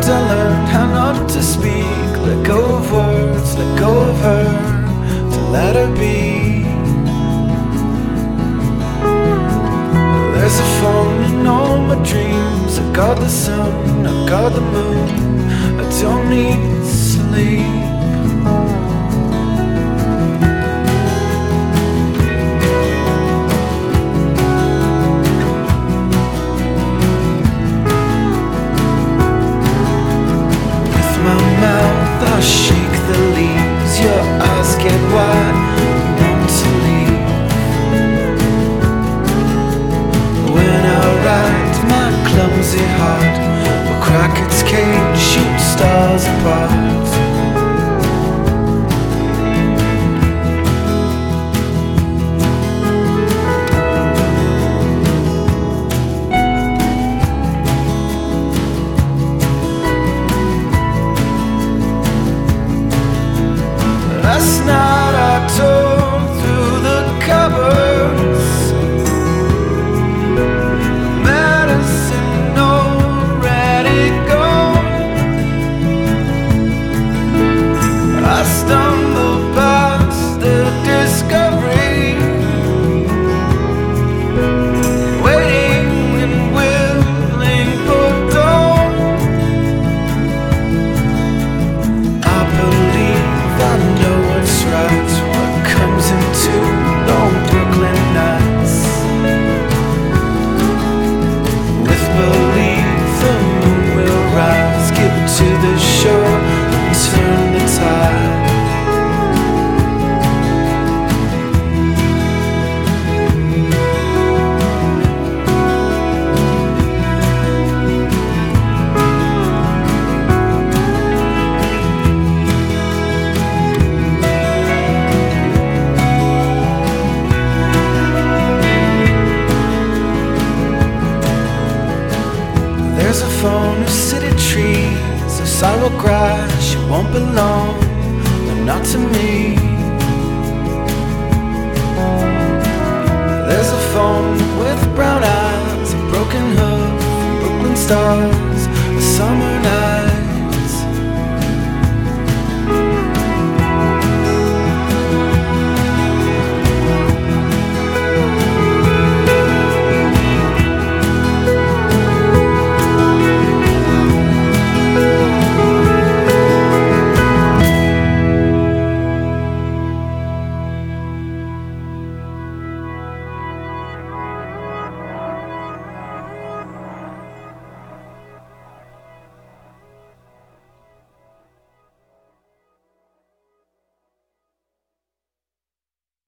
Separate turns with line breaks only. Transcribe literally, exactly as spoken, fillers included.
I learned how not to speak. Let go of words, let go of her, to let her be. There's a phone in all my dreams. I got the sun, I got the moon. I don't need sleep. I shake the leaves, your eyes get wide, I want to leave. When I ride my clumsy heart, will crack its cage, shoot stars apart. Last night I tore through the cupboards, medicine already gone. I stumbled past the discovery, waiting and willing for dawn. I believe I know what's right, what comes into long Brooklyn nights. With belief the moon will rise, give it to the shore and turn the tide. There's a phone of city trees, of sorrow grass, you won't belong, but not to me. There's a phone with brown eyes, a broken hoof, Brooklyn stars.